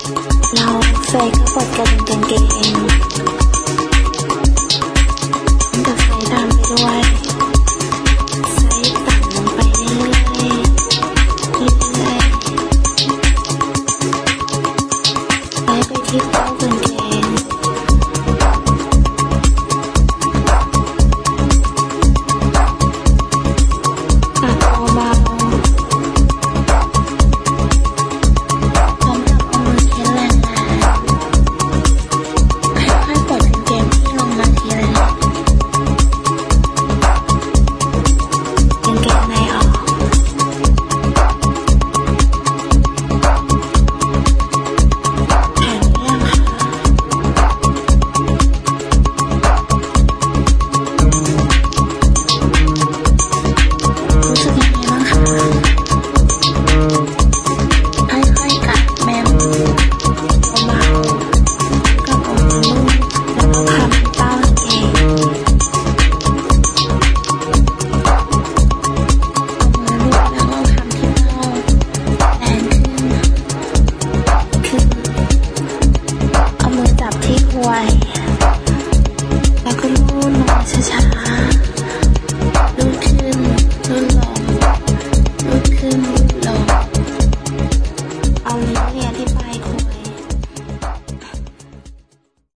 เราใส่กระเป๋ากางเกงแต่ใส่ตามไปด้วยใส่ต่ำลงไปเรื่อยๆใส่ไปที่โต๊ะ